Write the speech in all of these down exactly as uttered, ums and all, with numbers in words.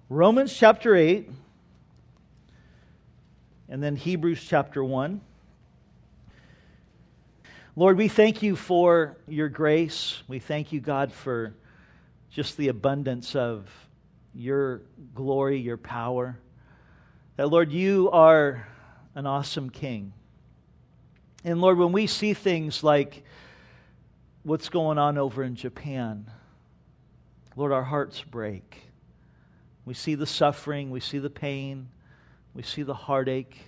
Romans chapter eight, and then Hebrews chapter one. Lord, we thank you for your grace. We thank you, God, for just the abundance of your glory, your power. That, Lord, you are an awesome King. And Lord, when we see things like what's going on over in Japan, Lord, our hearts break. We see the suffering, we see the pain, we see the heartache.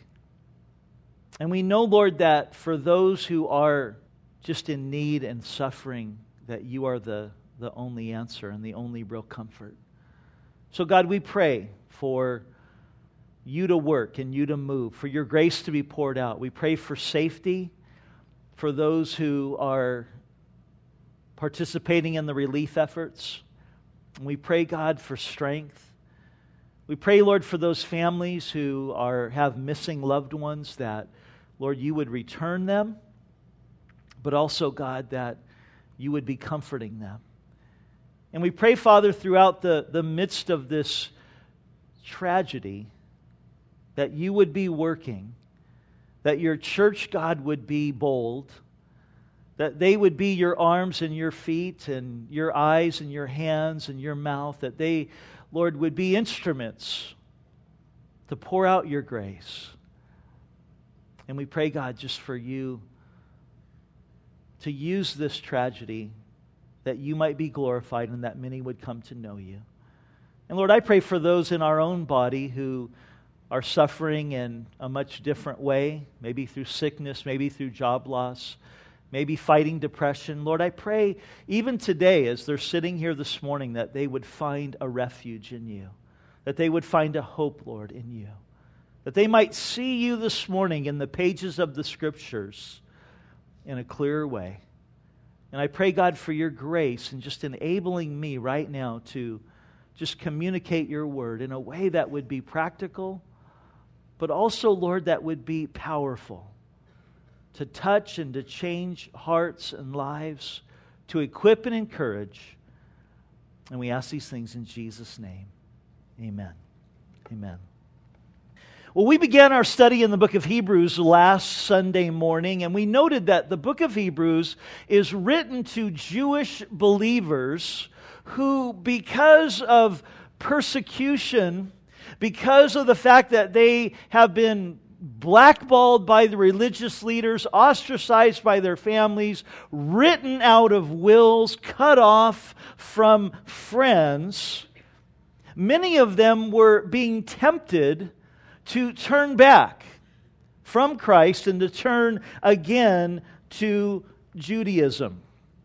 And we know, Lord, that for those who are just in need and suffering, that you are the, the only answer and the only real comfort. So God, we pray for you to work and you to move, for your grace to be poured out. We pray for safety for those who are participating in the relief efforts. And we pray, God, for strength. We pray, Lord, for those families who are have missing loved ones, that, Lord, you would return them, but also, God, that you would be comforting them. And we pray, Father, throughout the, the midst of this tragedy, that you would be working, that your church, God, would be bold, that they would be your arms and your feet and your eyes and your hands and your mouth, that they, Lord, would be instruments to pour out your grace. And we pray, God, just for you to use this tragedy that you might be glorified and that many would come to know you. And Lord, I pray for those in our own body who are suffering in a much different way, maybe through sickness, maybe through job loss, maybe fighting depression. Lord, I pray even today as they're sitting here this morning that they would find a refuge in you, that they would find a hope, Lord, in you, that they might see you this morning in the pages of the Scriptures in a clearer way. And I pray, God, for your grace and just enabling me right now to just communicate your word in a way that would be practical, but also, Lord, that would be powerful, to touch and to change hearts and lives, to equip and encourage. And we ask these things in Jesus' name. Amen. Amen. Well, we began our study in the book of Hebrews last Sunday morning, and we noted that the book of Hebrews is written to Jewish believers who, because of persecution, because of the fact that they have been blackballed by the religious leaders, ostracized by their families, written out of wills, cut off from friends, many of them were being tempted to turn back from Christ and to turn again to Judaism.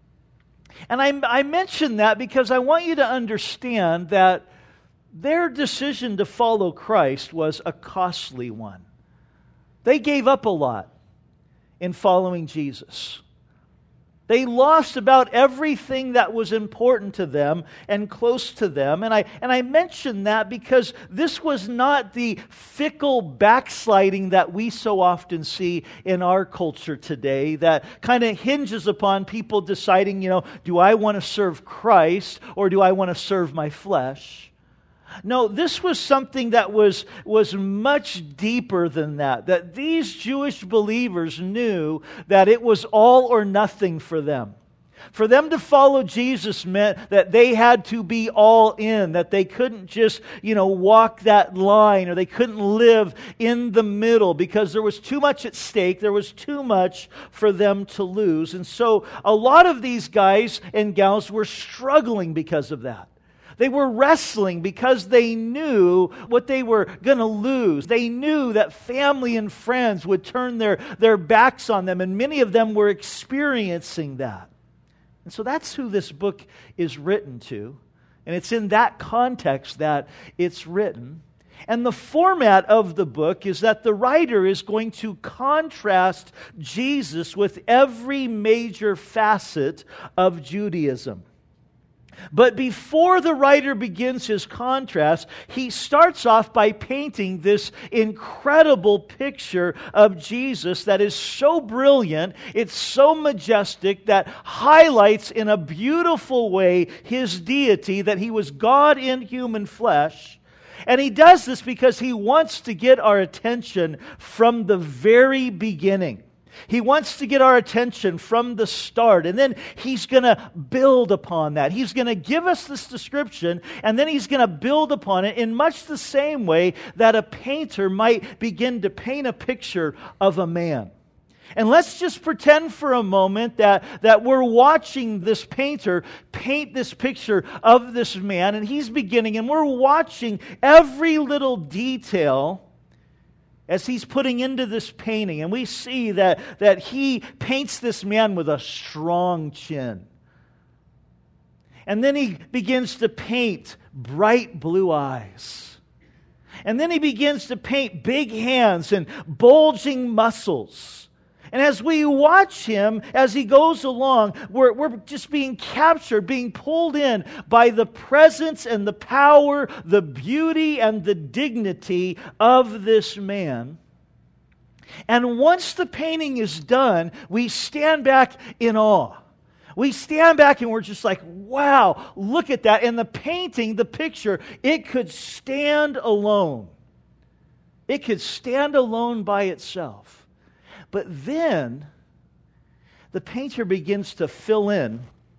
And I, I mention that because I want you to understand that their decision to follow Christ was a costly one. They gave up a lot in following Jesus. They lost about everything that was important to them and close to them. And I and I mention that because this was not the fickle backsliding that we so often see in our culture today, that kind of hinges upon people deciding, you know, do I want to serve Christ or do I want to serve my flesh? No, this was something that was, was much deeper than that. That these Jewish believers knew that it was all or nothing for them. For them to follow Jesus meant that they had to be all in, that they couldn't just, you know, walk that line, or they couldn't live in the middle because there was too much at stake, there was too much for them to lose. And so a lot of these guys and gals were struggling because of that. They were wrestling because they knew what they were going to lose. They knew that family and friends would turn their, their backs on them, and many of them were experiencing that. And so that's who this book is written to, and it's in that context that it's written. And the format of the book is that the writer is going to contrast Jesus with every major facet of Judaism. But before the writer begins his contrast, he starts off by painting this incredible picture of Jesus that is so brilliant, it's so majestic, that highlights in a beautiful way his deity, that he was God in human flesh. And he does this because he wants to get our attention from the very beginning. He wants to get our attention from the start, and then he's going to build upon that. He's going to give us this description, and then he's going to build upon it in much the same way that a painter might begin to paint a picture of a man. And let's just pretend for a moment that, that we're watching this painter paint this picture of this man, and he's beginning, and we're watching every little detail as he's putting into this painting. And we see that, that he paints this man with a strong chin. And then he begins to paint bright blue eyes. And then he begins to paint big hands and bulging muscles. And as we watch him, as he goes along, we're, we're just being captured, being pulled in by the presence and the power, the beauty and the dignity of this man. And once the painting is done, we stand back in awe. We stand back and we're just like, wow, look at that. And the painting, the picture, it could stand alone. It could stand alone by itself. But then the painter begins to fill in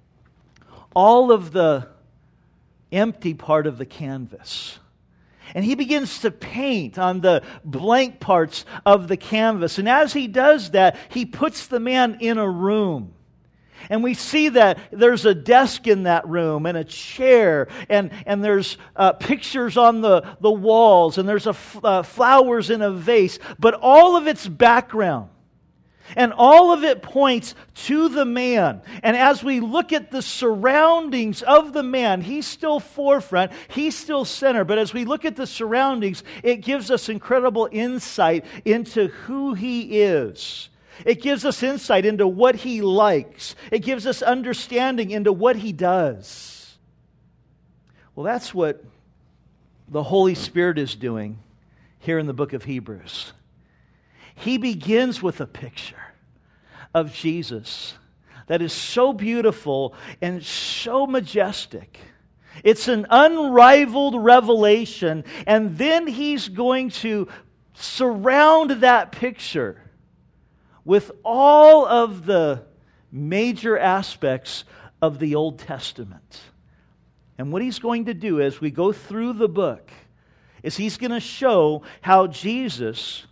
all of the empty part of the canvas. And he begins to paint on the blank parts of the canvas. And as he does that, he puts the man in a room. And we see that there's a desk in that room and a chair, and, and there's uh, pictures on the, the walls, and there's a f- uh, flowers in a vase. But all of its background, and all of it points to the man. And as we look at the surroundings of the man, he's still forefront, he's still center. But as we look at the surroundings, it gives us incredible insight into who he is. It gives us insight into what he likes. It gives us understanding into what he does. Well, that's what the Holy Spirit is doing here in the book of Hebrews. He begins with a picture of Jesus that is so beautiful and so majestic. It's an unrivaled revelation, and then he's going to surround that picture with all of the major aspects of the Old Testament. And what he's going to do as we go through the book is he's going to show how Jesus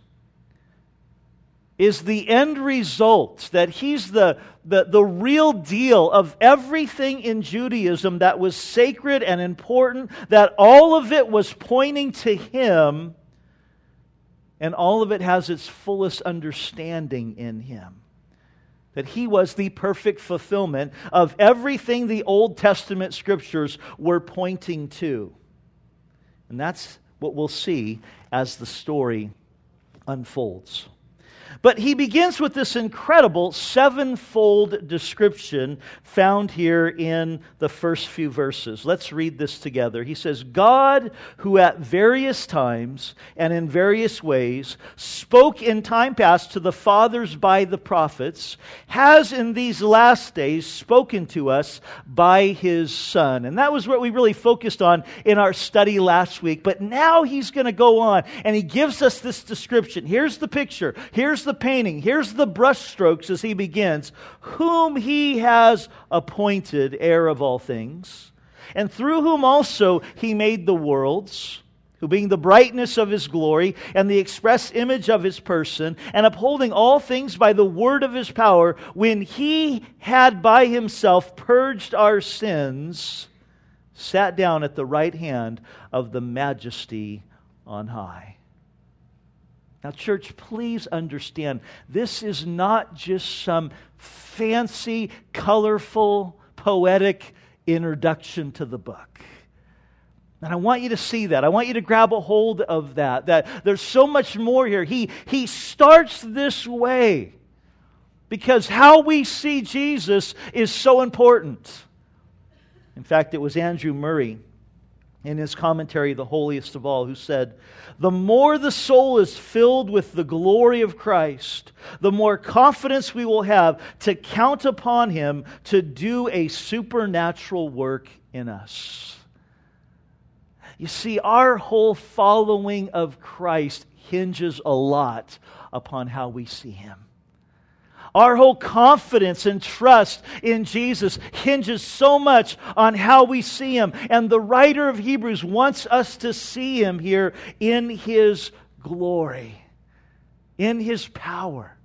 is the end result, that he's the, the, the real deal of everything in Judaism that was sacred and important, that all of it was pointing to him, and all of it has its fullest understanding in him. That he was the perfect fulfillment of everything the Old Testament scriptures were pointing to. And that's what we'll see as the story unfolds. But he begins with this incredible sevenfold description found here in the first few verses. Let's read this together. He says, God, who at various times and in various ways spoke in time past to the fathers by the prophets, has in these last days spoken to us by His Son. And that was what we really focused on in our study last week. But now he's going to go on and he gives us this description. Here's the picture. Here's the painting. Here's the brushstrokes as he begins. Whom he has appointed heir of all things, and through whom also he made the worlds, who being the brightness of his glory and the express image of his person, and upholding all things by the word of his power, when he had by himself purged our sins, sat down at the right hand of the majesty on high. Now, church, please understand, this is not just some fancy, colorful, poetic introduction to the book. And I want you to see that. I want you to grab a hold of that, that there's so much more here. He, he starts this way because how we see Jesus is so important. In fact, it was Andrew Murray in his commentary, The Holiest of All, who said, the more the soul is filled with the glory of Christ, the more confidence we will have to count upon Him to do a supernatural work in us. You see, our whole following of Christ hinges a lot upon how we see Him. Our whole confidence and trust in Jesus hinges so much on how we see Him. And the writer of Hebrews wants us to see Him here in His glory, in His power.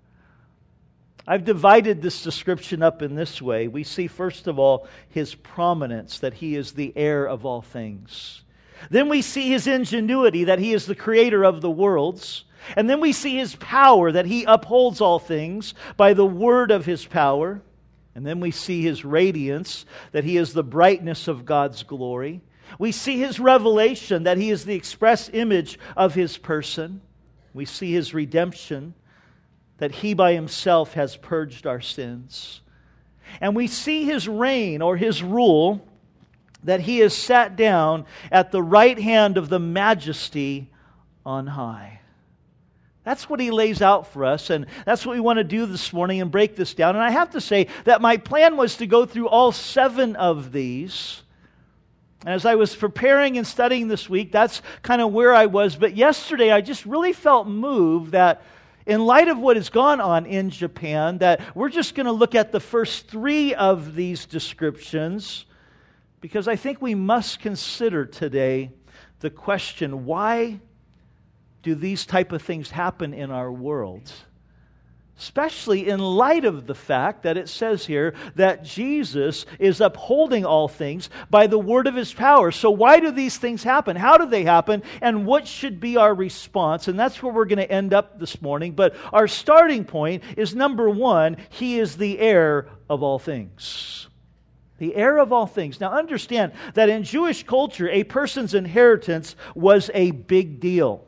I've divided this description up in this way. We see, first of all, His prominence, that He is the heir of all things. Then we see His ingenuity, that He is the creator of the worlds. And then we see His power, that He upholds all things by the word of His power. And then we see His radiance, that He is the brightness of God's glory. We see His revelation, that He is the express image of His person. We see His redemption, that He by Himself has purged our sins. And we see His reign, or His rule, that He is sat down at the right hand of the majesty on high. That's what He lays out for us, and that's what we want to do this morning and break this down. And I have to say that my plan was to go through all seven of these. And as I was preparing and studying this week, that's kind of where I was. But yesterday I just really felt moved that in light of what has gone on in Japan, that we're just going to look at the first three of these descriptions, because I think we must consider today the question, why do these type of things happen in our world? Especially in light of the fact that it says here that Jesus is upholding all things by the word of His power. So why do these things happen? How do they happen? And what should be our response? And that's where we're going to end up this morning. But our starting point is, number one, He is the heir of all things. The heir of all things. Now understand that in Jewish culture, a person's inheritance was a big deal.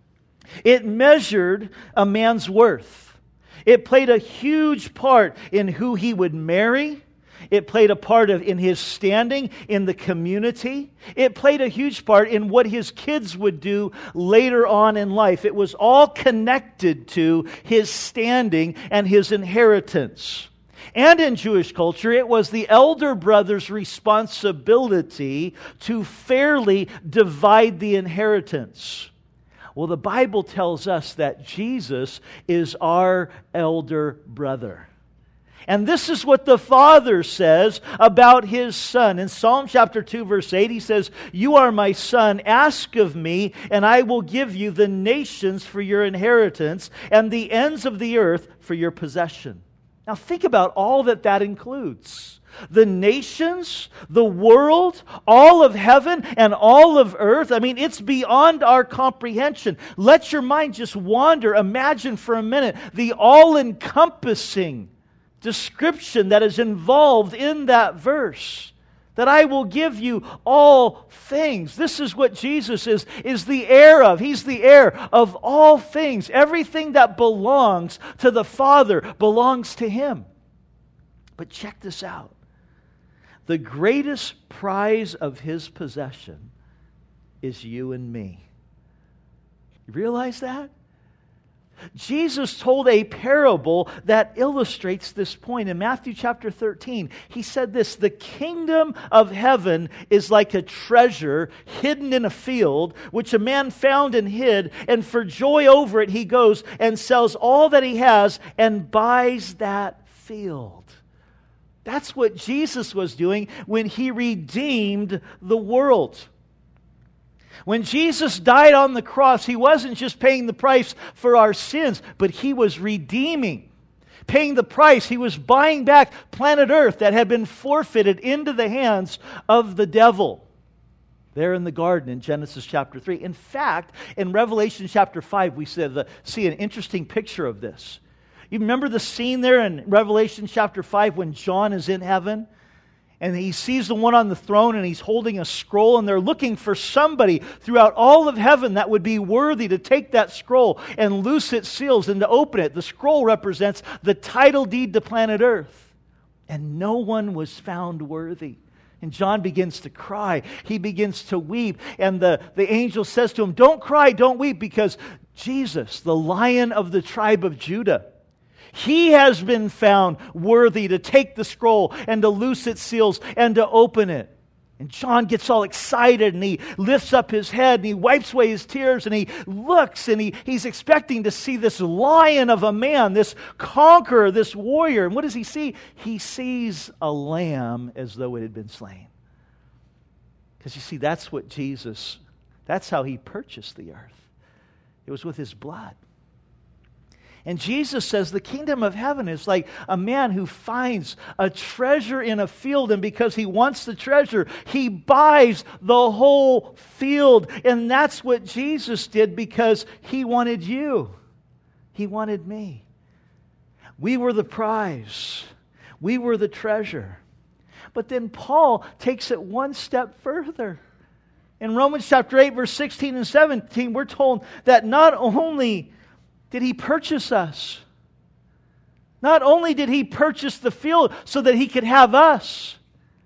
It measured a man's worth. It played a huge part in who he would marry. It played a part of in his standing in the community. It played a huge part in what his kids would do later on in life. It was all connected to his standing and his inheritance. And in Jewish culture, it was the elder brother's responsibility to fairly divide the inheritance. Well, the Bible tells us that Jesus is our elder brother. And this is what the Father says about His Son. In Psalm chapter two, verse eight, He says, "You are my Son, ask of me, and I will give you the nations for your inheritance, and the ends of the earth for your possession." Now think about all that that includes. The nations, the world, all of heaven and all of earth. I mean, it's beyond our comprehension. Let your mind just wander. Imagine for a minute the all-encompassing description that is involved in that verse. That I will give you all things. This is what Jesus is, is the heir of. He's the heir of all things. Everything that belongs to the Father belongs to Him. But check this out. The greatest prize of His possession is you and me. You realize that? Jesus told a parable that illustrates this point. In Matthew chapter thirteen, He said this, "The kingdom of heaven is like a treasure hidden in a field, which a man found and hid, and for joy over it he goes and sells all that he has and buys that field." That's what Jesus was doing when He redeemed the world. When Jesus died on the cross, He wasn't just paying the price for our sins, but He was redeeming, paying the price. He was buying back planet Earth that had been forfeited into the hands of the devil. There in the garden in Genesis chapter three. In fact, in Revelation chapter five, we see an interesting picture of this. You remember the scene there in Revelation chapter five when John is in heaven? And he sees the one on the throne and he's holding a scroll, and they're looking for somebody throughout all of heaven that would be worthy to take that scroll and loose its seals and to open it. The scroll represents the title deed to planet Earth. And no one was found worthy. And John begins to cry. He begins to weep. And the, the angel says to him, "Don't cry, don't weep, because Jesus, the Lion of the tribe of Judah, He has been found worthy to take the scroll and to loose its seals and to open it." And John gets all excited and he lifts up his head and he wipes away his tears and he looks and he, he's expecting to see this lion of a man, this conqueror, this warrior. And what does he see? He sees a lamb as though it had been slain. Because you see, that's what Jesus, that's how he purchased the earth. It was with his blood. And Jesus says the kingdom of heaven is like a man who finds a treasure in a field, and because he wants the treasure, he buys the whole field. And that's what Jesus did because he wanted you. He wanted me. We were the prize. We were the treasure. But then Paul takes it one step further. In Romans chapter eight, verse sixteen and seventeen, we're told that not only did he purchase us, not only did he purchase the field so that he could have us,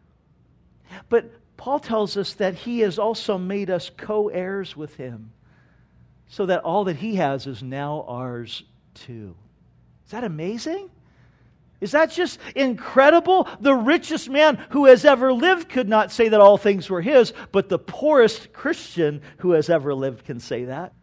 but Paul tells us that he has also made us co-heirs with him, so that all that he has is now ours too. Is that amazing? Is that just incredible? The richest man who has ever lived could not say that all things were his, but the poorest Christian who has ever lived can say that.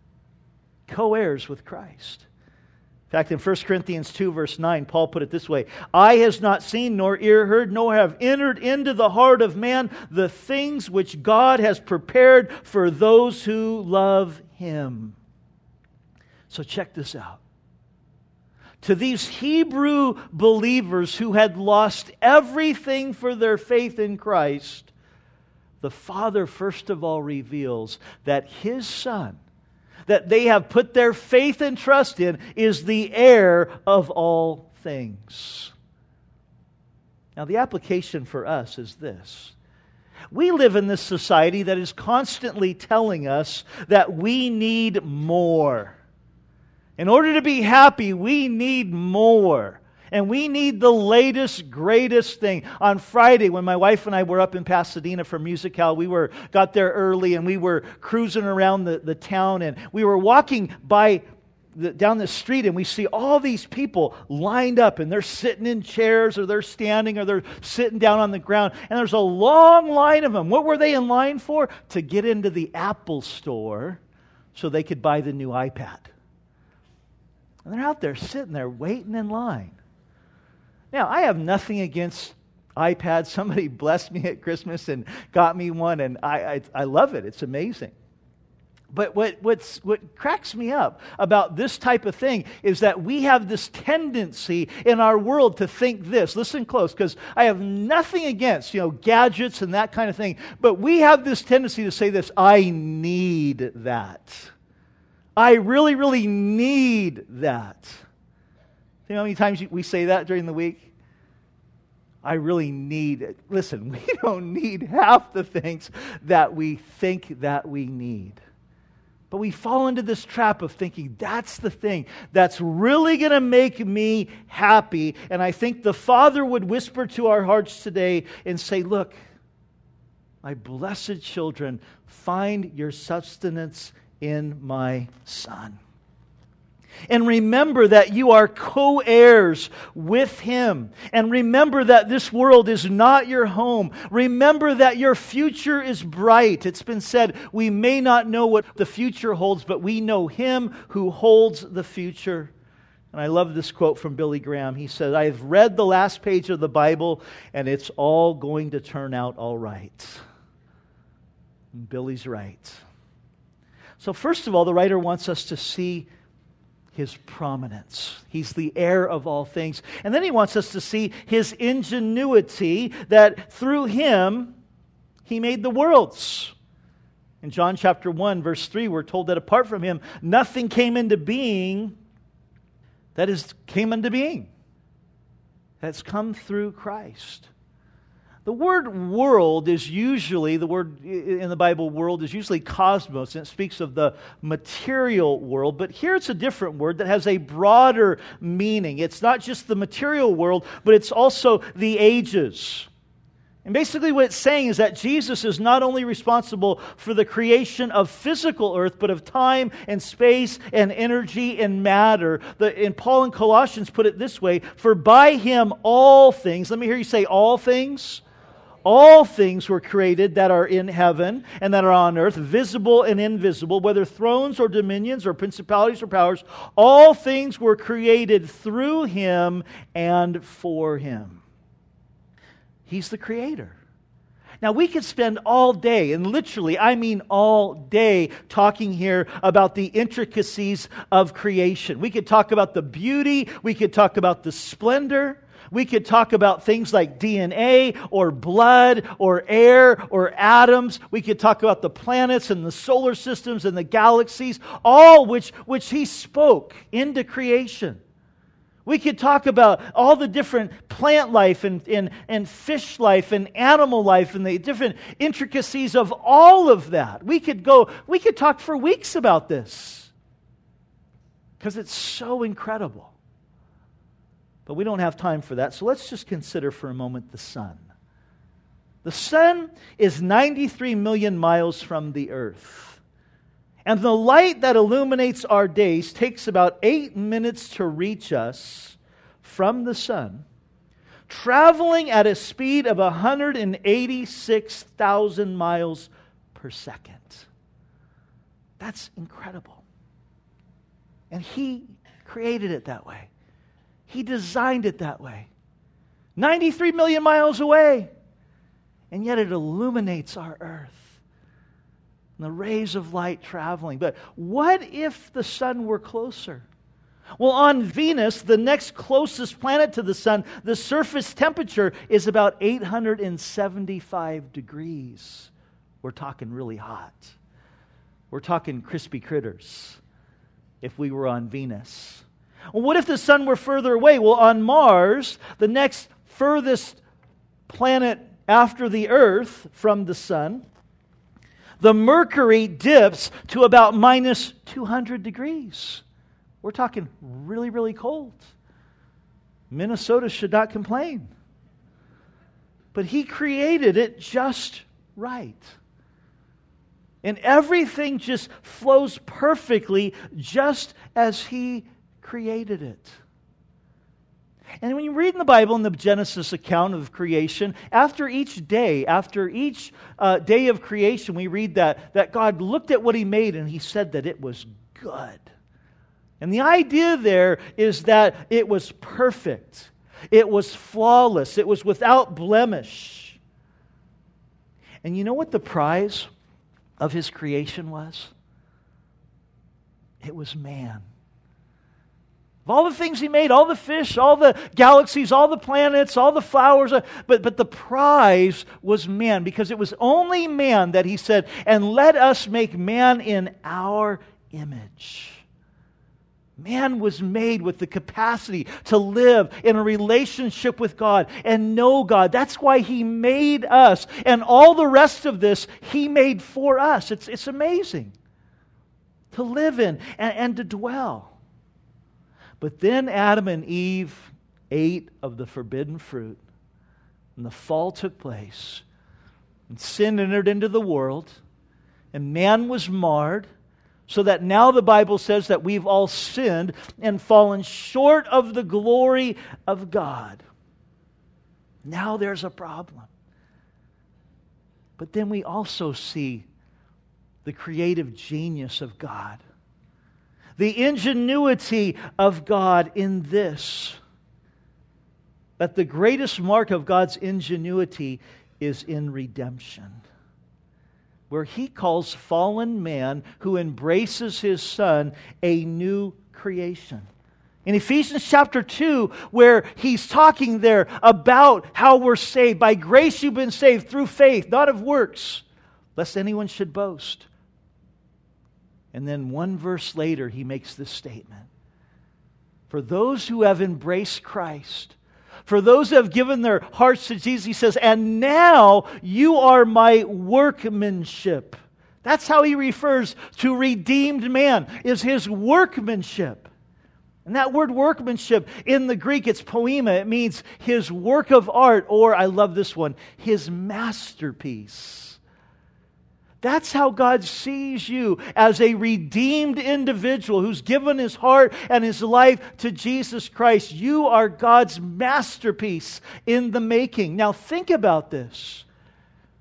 Co-heirs with Christ. In fact, in First Corinthians two, verse nine, Paul put it this way: Eye has not seen, nor ear heard, nor have entered into the heart of man the things which God has prepared for those who love Him. So check this out. To these Hebrew believers who had lost everything for their faith in Christ, the Father first of all reveals that His Son, that they have put their faith and trust in, is the heir of all things. Now, the application for us is this. We live in this society that is constantly telling us that we need more. In order to be happy, we need more. And we need the latest, greatest thing. On Friday, when my wife and I were up in Pasadena for Musical, we were got there early and we were cruising around the, the town, and we were walking by the, down the street, and we see all these people lined up, and they're sitting in chairs, or they're standing, or they're sitting down on the ground, and there's a long line of them. What were they in line for? To get into the Apple store so they could buy the new iPad. And they're out there sitting there waiting in line. Now, I have nothing against iPads. Somebody blessed me at Christmas and got me one, and I I, I love it. It's amazing. But what what's, what cracks me up about this type of thing is that we have this tendency in our world to think this. Listen close, because I have nothing against, you know, gadgets and that kind of thing. But we have this tendency to say this: I need that. I really, really need that. You know how many times we say that during the week? I really need it. Listen, we don't need half the things that we think that we need. But we fall into this trap of thinking that's the thing that's really going to make me happy. And I think the Father would whisper to our hearts today and say, look, my blessed children, find your sustenance in my Son. And remember that you are co-heirs with Him. And remember that this world is not your home. Remember that your future is bright. It's been said, we may not know what the future holds, but we know Him who holds the future. And I love this quote from Billy Graham. He said, I have read the last page of the Bible, and it's all going to turn out all right. And Billy's right. So first of all, the writer wants us to see His prominence. He's the heir of all things. And then he wants us to see His ingenuity, that through Him, He made the worlds. In John chapter one, verse three, we're told that apart from Him, nothing came into being that is came into being. That's come through Christ. The word world is usually, the word in the Bible, world, is usually cosmos, and it speaks of the material world. But here it's a different word that has a broader meaning. It's not just the material world, but it's also the ages. And basically what it's saying is that Jesus is not only responsible for the creation of physical earth, but of time and space and energy and matter. The, and Paul in Colossians put it this way: for by Him all things, let me hear you say all things, All things were created that are in heaven and that are on earth, visible and invisible, whether thrones or dominions or principalities or powers. All things were created through Him and for Him. He's the Creator. Now, we could spend all day, and literally, I mean all day, talking here about the intricacies of creation. We could talk about the beauty. We could talk about the splendor. We could talk about things like D N A or blood or air or atoms. We could talk about the planets and the solar systems and the galaxies, all which, which He spoke into creation. We could talk about all the different plant life and, and, and fish life and animal life and the different intricacies of all of that. We could go, we could talk for weeks about this because it's so incredible. But we don't have time for that, so let's just consider for a moment the sun. The sun is ninety-three million miles from the earth. And the light that illuminates our days takes about eight minutes to reach us from the sun, traveling at a speed of one hundred eighty-six thousand miles per second. That's incredible. And He created it that way. He designed it that way. ninety-three million miles away. And yet it illuminates our earth. And the rays of light traveling. But what if the sun were closer? Well, on Venus, the next closest planet to the sun, the surface temperature is about eight hundred seventy-five degrees. We're talking really hot. We're talking crispy critters if we were on Venus. Well, what if the sun were further away? Well, on Mars, the next furthest planet after the Earth from the sun, the mercury dips to about minus two hundred degrees. We're talking really, really cold. Minnesota should not complain. But He created it just right. And everything just flows perfectly just as He created it. And when you read in the Bible, in the Genesis account of creation, after each day, after each uh, day of creation, we read that, that God looked at what He made and He said that it was good. And the idea there is that it was perfect. It was flawless. It was without blemish. And you know what the prize of His creation was? It was man. Of all the things He made, all the fish, all the galaxies, all the planets, all the flowers, but, but the prize was man, because it was only man that He said, and let us make man in our image. Man was made with the capacity to live in a relationship with God and know God. That's why He made us. And all the rest of this He made for us. It's, it's amazing to live in and, and to dwell. But then Adam and Eve ate of the forbidden fruit, and the fall took place, and sin entered into the world, and man was marred, so that now the Bible says that we've all sinned and fallen short of the glory of God. Now there's a problem. But then we also see the creative genius of God. The ingenuity of God in this. That the greatest mark of God's ingenuity is in redemption. Where He calls fallen man who embraces His Son a new creation. In Ephesians chapter two, where He's talking there about how we're saved. By grace you've been saved through faith, not of works, lest anyone should boast. And then one verse later, He makes this statement. For those who have embraced Christ, for those who have given their hearts to Jesus, He says, and now you are my workmanship. That's how He refers to redeemed man, is His workmanship. And that word workmanship, in the Greek, it's poema. It means His work of art, or, I love this one, His masterpiece. That's how God sees you, as a redeemed individual who's given his heart and his life to Jesus Christ. You are God's masterpiece in the making. Now think about this.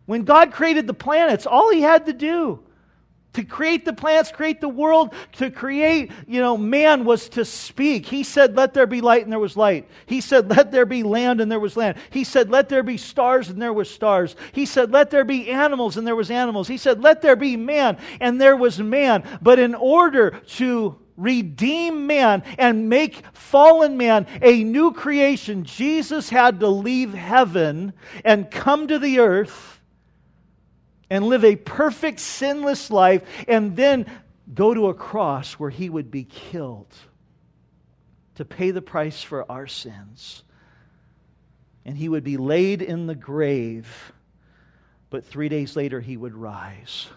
When God created the planets, all He had to do to create the planets, create the world, to create, you know, man was to speak. He said, let there be light, and there was light. He said, let there be land, and there was land. He said, let there be stars, and there was stars. He said, let there be animals, and there was animals. He said, let there be man, and there was man. But in order to redeem man and make fallen man a new creation, Jesus had to leave heaven and come to the earth and live a perfect, sinless life, and then go to a cross where He would be killed to pay the price for our sins. And He would be laid in the grave, but three days later He would rise.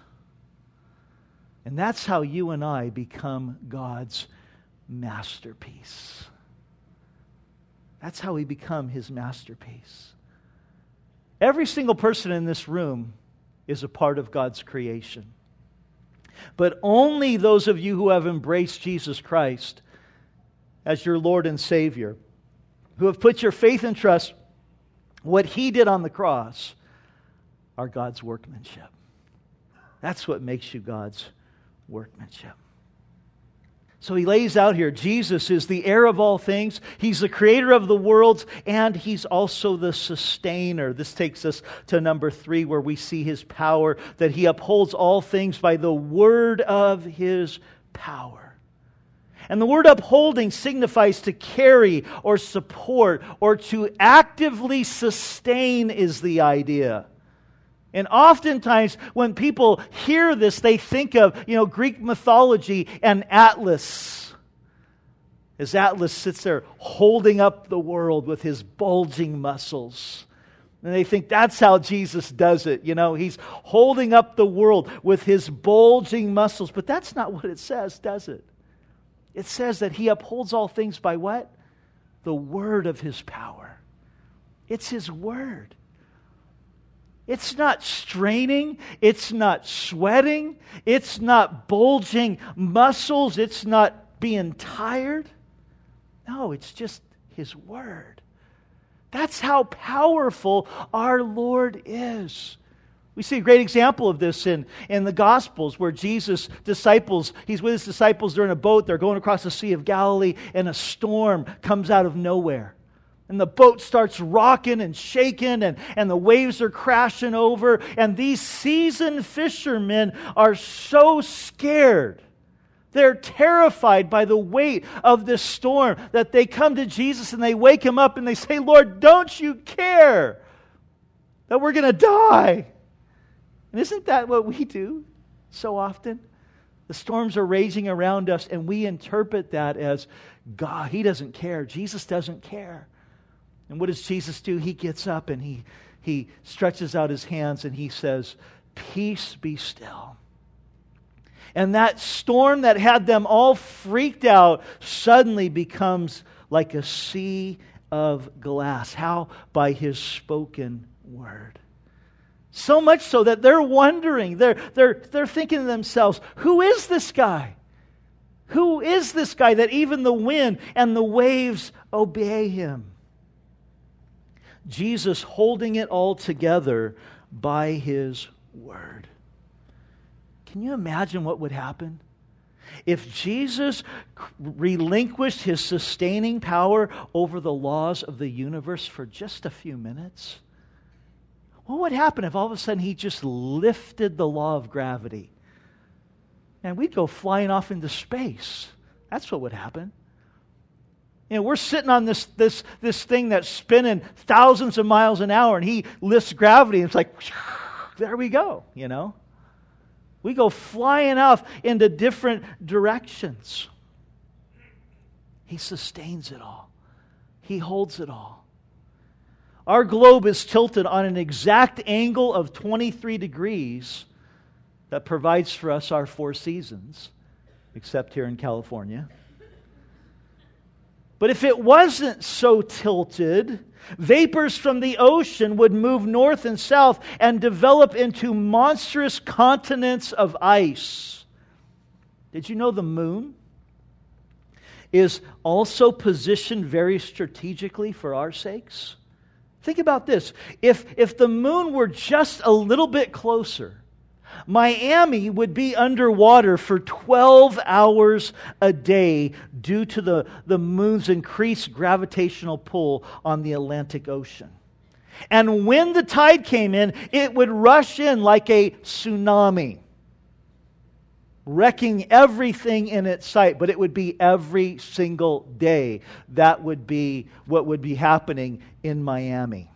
And that's how you and I become God's masterpiece. That's how we become His masterpiece. Every single person in this room is a part of God's creation. But only those of you who have embraced Jesus Christ as your Lord and Savior, who have put your faith and trust, what He did on the cross, are God's workmanship. That's what makes you God's workmanship. So he lays out here, Jesus is the heir of all things. He's the creator of the worlds, and He's also the sustainer. This takes us to number three, where we see His power, that He upholds all things by the word of His power. And the word upholding signifies to carry or support or to actively sustain is the idea. And oftentimes when people hear this, they think of, you know, Greek mythology and Atlas. As Atlas sits there holding up the world with his bulging muscles. And they think that's how Jesus does it. You know, He's holding up the world with His bulging muscles. But that's not what it says, does it? It says that He upholds all things by what? The word of His power. It's His word. It's not straining. It's not sweating. It's not bulging muscles. It's not being tired. No, it's just His word. That's how powerful our Lord is. We see a great example of this in, in the Gospels, where Jesus' disciples, He's with His disciples, they're in a boat, they're going across the Sea of Galilee, and a storm comes out of nowhere. And the boat starts rocking and shaking, and, and the waves are crashing over. And these seasoned fishermen are so scared. They're terrified by the weight of this storm that they come to Jesus and they wake Him up and they say, Lord, don't you care that we're going to die? And isn't that what we do so often? The storms are raging around us and we interpret that as God, He doesn't care. Jesus doesn't care. And what does Jesus do? He gets up and he, he stretches out His hands and He says, peace be still. And that storm that had them all freaked out suddenly becomes like a sea of glass. How? By His spoken word. So much so that they're wondering, they're, they're, they're thinking to themselves, who is this guy? Who is this guy that even the wind and the waves obey Him? Jesus holding it all together by His word. Can you imagine what would happen if Jesus relinquished His sustaining power over the laws of the universe for just a few minutes? What would happen if all of a sudden He just lifted the law of gravity? And we'd go flying off into space. That's what would happen. You know, we're sitting on this, this, this thing that's spinning thousands of miles an hour, and He lifts gravity, and it's like, there we go, you know. We go flying off into different directions. He sustains it all. He holds it all. Our globe is tilted on an exact angle of twenty-three degrees that provides for us our four seasons, except here in California. But if it wasn't so tilted, vapors from the ocean would move north and south and develop into monstrous continents of ice. Did you know the moon is also positioned very strategically for our sakes? Think about this. If, if the moon were just a little bit closer, Miami would be underwater for twelve hours a day due to the, the moon's increased gravitational pull on the Atlantic Ocean. And when the tide came in, it would rush in like a tsunami, wrecking everything in its sight. But it would be every single day. That would be what would be happening in Miami.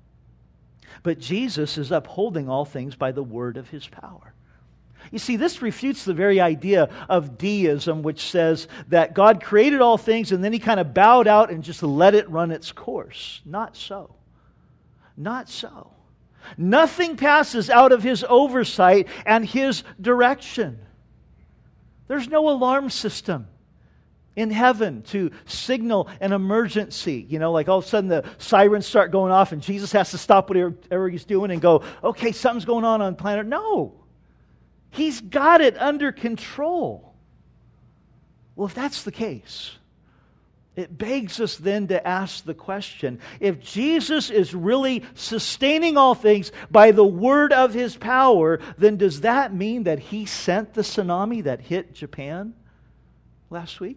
But Jesus is upholding all things by the word of His power. You see, this refutes the very idea of deism, which says that God created all things and then He kind of bowed out and just let it run its course. Not so. Not so. Nothing passes out of His oversight and His direction. There's no alarm system in heaven to signal an emergency. You know, like all of a sudden the sirens start going off and Jesus has to stop whatever He's doing and go, okay, something's going on on planet. No. He's got it under control. Well, if that's the case, it begs us then to ask the question, if Jesus is really sustaining all things by the word of His power, then does that mean that He sent the tsunami that hit Japan last week?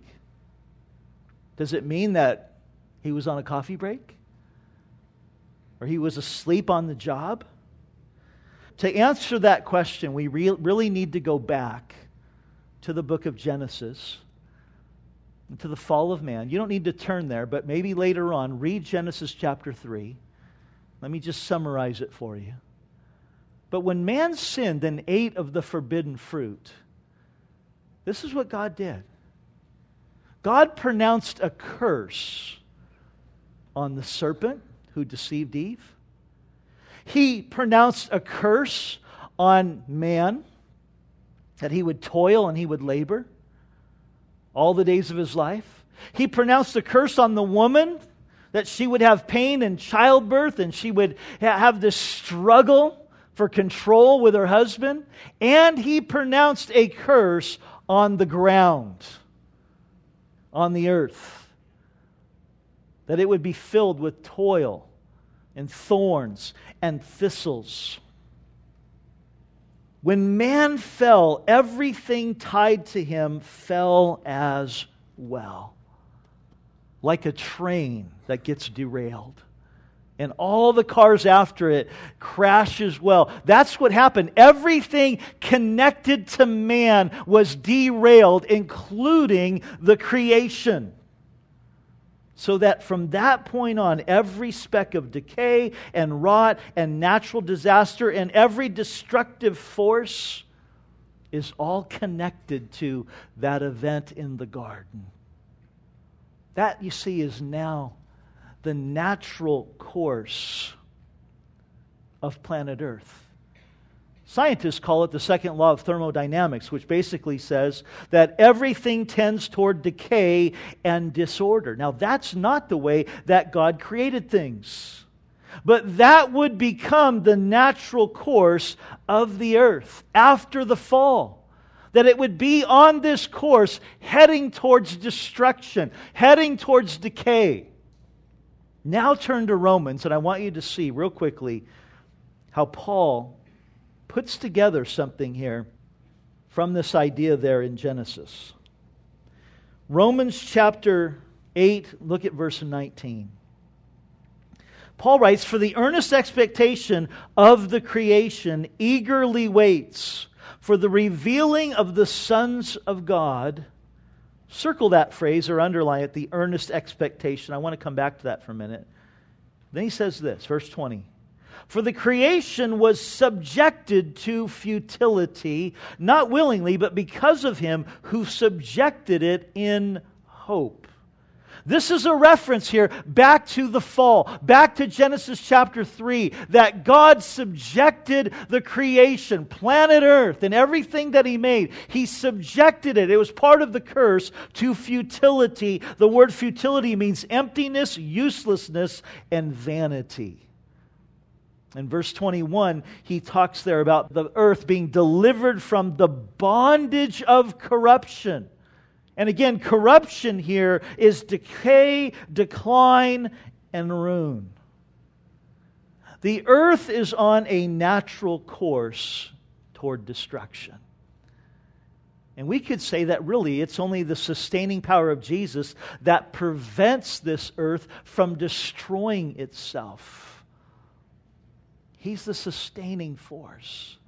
Does it mean that He was on a coffee break? Or He was asleep on the job? To answer that question, we re- really need to go back to the book of Genesis, to the fall of man. You don't need to turn there, but maybe later on, read Genesis chapter three. Let me just summarize it for you. But when man sinned and ate of the forbidden fruit, this is what God did. God pronounced a curse on the serpent who deceived Eve. He pronounced a curse on man, that he would toil and he would labor all the days of his life. He pronounced a curse on the woman, that she would have pain in childbirth and she would ha- have this struggle for control with her husband. And He pronounced a curse on the ground, on the earth, that it would be filled with toil and thorns and thistles. When man fell, everything tied to him fell as well. Like a train that gets derailed. And all the cars after it crash as well. That's what happened. Everything connected to man was derailed, including the creation. So that from that point on, every speck of decay and rot and natural disaster and every destructive force is all connected to that event in the garden. That, you see, is now the natural course of planet Earth. Scientists call it the second law of thermodynamics, which basically says that everything tends toward decay and disorder. Now, that's not the way that God created things. But that would become the natural course of the earth after the fall. That it would be on this course heading towards destruction, heading towards decay. Now turn to Romans, and I want you to see real quickly how Paul puts together something here from this idea there in Genesis. Romans chapter eight, look at verse nineteen. Paul writes, "For the earnest expectation of the creation eagerly waits for the revealing of the sons of God." Circle that phrase or underline it, the earnest expectation. I want to come back to that for a minute. Then he says this, verse twenty. "For the creation was subjected to futility, not willingly, but because of Him who subjected it in hope." This is a reference here back to the fall, back to Genesis chapter three, that God subjected the creation, planet Earth, and everything that He made. He subjected it. It was part of the curse to futility. The word futility means emptiness, uselessness, and vanity. In verse twenty-one, he talks there about the earth being delivered from the bondage of corruption. And again, corruption here is decay, decline, and ruin. The earth is on a natural course toward destruction. And we could say that really it's only the sustaining power of Jesus that prevents this earth from destroying itself. He's the sustaining force.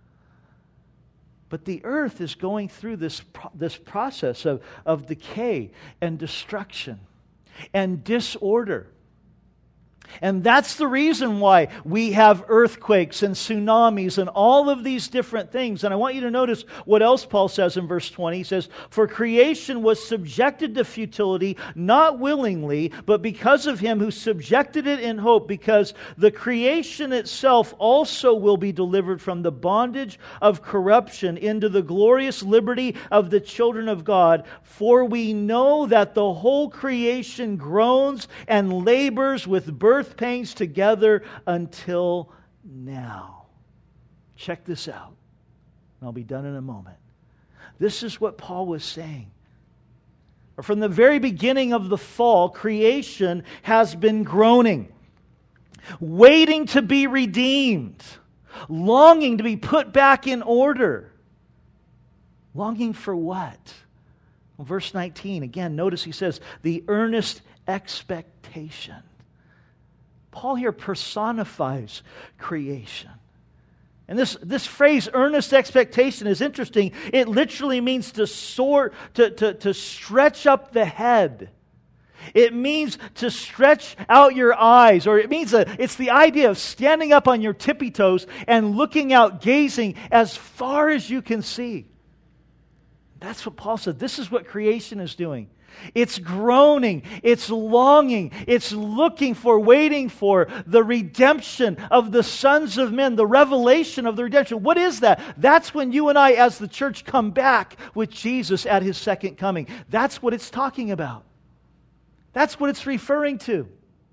But the earth is going through this, this process of, of decay and destruction and disorder. And that's the reason why we have earthquakes and tsunamis and all of these different things. And I want you to notice what else Paul says in verse twenty. He says, "For creation was subjected to futility, not willingly, but because of Him who subjected it in hope, because the creation itself also will be delivered from the bondage of corruption into the glorious liberty of the children of God. For we know that the whole creation groans and labors with birth pains together until now." Check this out. And I'll be done in a moment. This is what Paul was saying. From the very beginning of the fall, creation has been groaning, waiting to be redeemed, longing to be put back in order. Longing for what? Well, verse nineteen, again, notice he says, the earnest expectation. Paul here personifies creation. And this, this phrase, earnest expectation, is interesting. It literally means to soar, to, to, to stretch up the head. It means to stretch out your eyes, or it means a, it's the idea of standing up on your tippy toes and looking out, gazing as far as you can see. That's what Paul said. This is what creation is doing. It's groaning, it's longing, it's looking for, waiting for the redemption of the sons of men, the revelation of the redemption. What is that? That's when you and I as the church come back with Jesus at His second coming. That's what it's talking about. That's what it's referring to.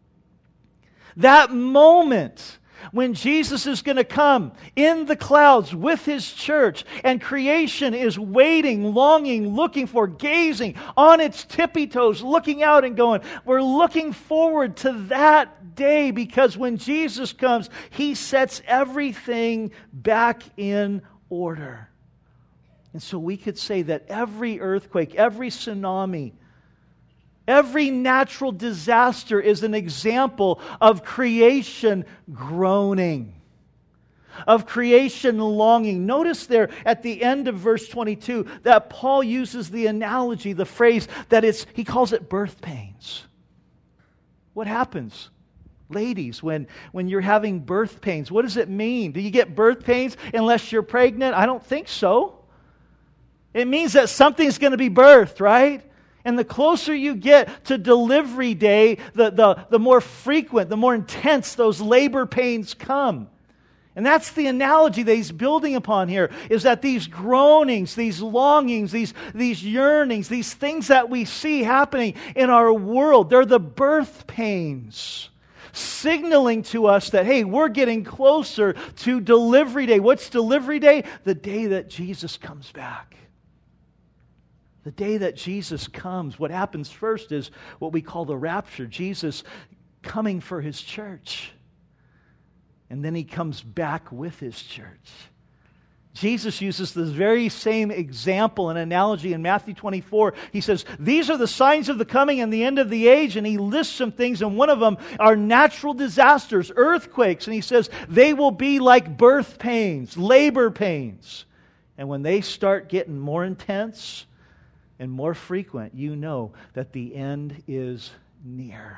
That moment when Jesus is going to come in the clouds with His church, and creation is waiting, longing, looking for, gazing on its tippy toes, looking out and going, we're looking forward to that day, because when Jesus comes, He sets everything back in order. And so we could say that every earthquake, every tsunami, every natural disaster is an example of creation groaning, of creation longing. Notice there at the end of verse twenty-two that Paul uses the analogy, the phrase that it's, he calls it birth pains. What happens, ladies, when, when you're having birth pains? What does it mean? Do you get birth pains unless you're pregnant? I don't think so. It means that something's going to be birthed, right? And the closer you get to delivery day, the, the, the more frequent, the more intense those labor pains come. And that's the analogy that he's building upon here, is that these groanings, these longings, these, these yearnings, these things that we see happening in our world, they're the birth pains, signaling to us that, hey, we're getting closer to delivery day. What's delivery day? The day that Jesus comes back. The day that Jesus comes, what happens first is what we call the rapture. Jesus coming for His church. And then He comes back with His church. Jesus uses this very same example and analogy in Matthew twenty-four. He says, these are the signs of the coming and the end of the age. And He lists some things, and one of them are natural disasters, earthquakes. And He says, they will be like birth pains, labor pains. And when they start getting more intense and more frequent, you know that the end is near.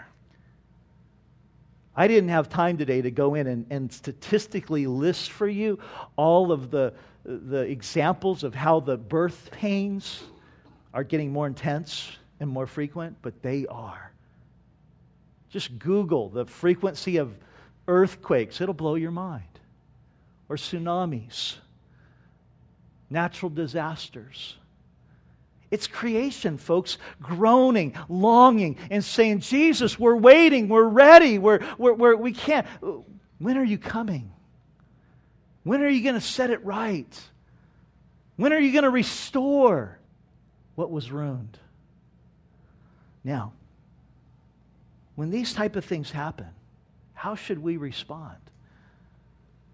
I didn't have time today to go in and, and statistically list for you all of the, the examples of how the birth pains are getting more intense and more frequent, but they are. Just Google the frequency of earthquakes. It'll blow your mind. Or tsunamis, natural disasters. It's creation, folks, groaning, longing, and saying, Jesus, we're waiting, we're ready, we're, we're, we're, we can't. When are you coming? When are you going to set it right? When are you going to restore what was ruined? Now, when these type of things happen, how should we respond?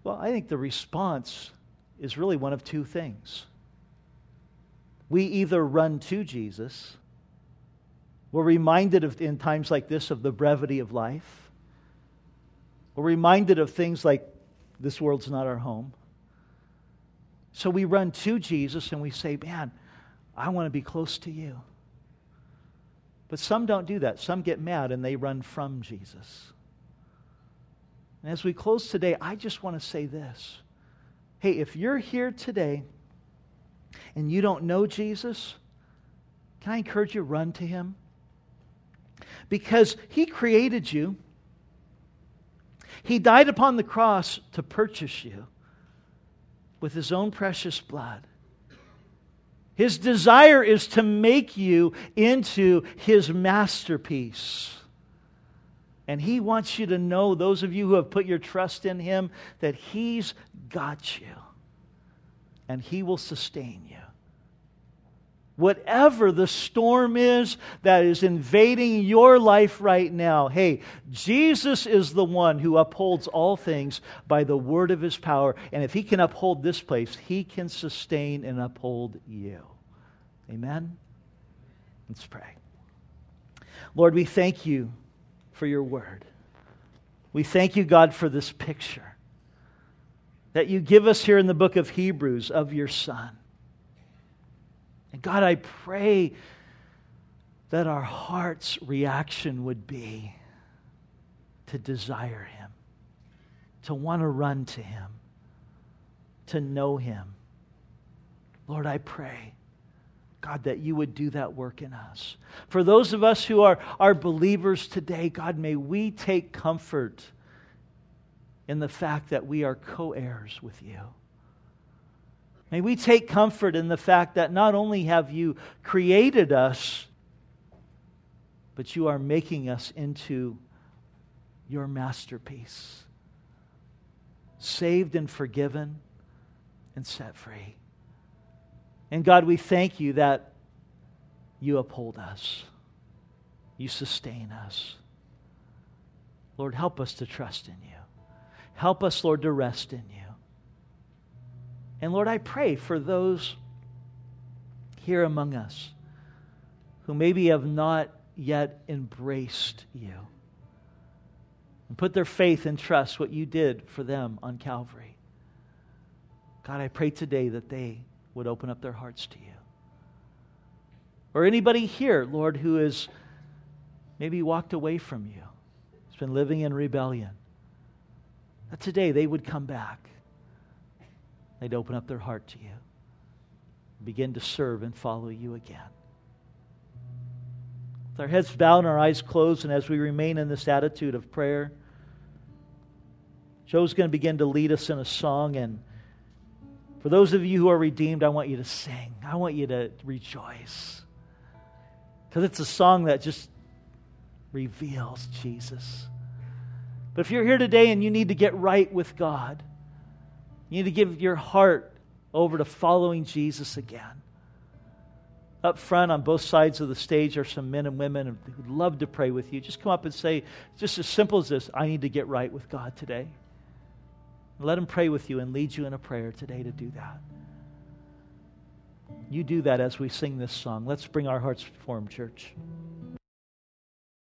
Well, I think the response is really one of two things. We either run to Jesus, we're reminded of, in times like this, of the brevity of life. We're reminded of things like this world's not our home. So we run to Jesus and we say, man, I want to be close to you. But some don't do that. Some get mad and they run from Jesus. And as we close today, I just want to say this. Hey, if you're here today and you don't know Jesus, can I encourage you to run to Him? Because He created you. He died upon the cross to purchase you with His own precious blood. His desire is to make you into His masterpiece. And He wants you to know, those of you who have put your trust in Him, that He's got you. And He will sustain you. Whatever the storm is that is invading your life right now, hey, Jesus is the one who upholds all things by the word of His power. And if He can uphold this place, He can sustain and uphold you. Amen? Let's pray. Lord, we thank You for Your word. We thank You, God, for this picture that You give us here in the book of Hebrews of Your Son. And God, I pray that our heart's reaction would be to desire Him, to want to run to Him, to know Him. Lord, I pray, God, that You would do that work in us. For those of us who are, are believers today, God, may we take comfort in the fact that we are co-heirs with You. May we take comfort in the fact that not only have You created us, but You are making us into Your masterpiece. Saved and forgiven and set free. And God, we thank You that You uphold us. You sustain us. Lord, help us to trust in You. Help us, Lord, to rest in You. And Lord, I pray for those here among us who maybe have not yet embraced You and put their faith and trust what You did for them on Calvary. God, I pray today that they would open up their hearts to You. Or anybody here, Lord, who has maybe walked away from You, has been living in rebellion, that today they would come back. They'd open up their heart to You, begin to serve and follow You again. With our heads bowed and our eyes closed, and as we remain in this attitude of prayer, Joe's going to begin to lead us in a song. And for those of you who are redeemed, I want you to sing. I want you to rejoice. Because it's a song that just reveals Jesus. But if you're here today and you need to get right with God, you need to give your heart over to following Jesus again. Up front on both sides of the stage are some men and women who would love to pray with you. Just come up and say, just as simple as this, I need to get right with God today. Let them pray with you and lead you in a prayer today to do that. You do that as we sing this song. Let's bring our hearts before Him, church.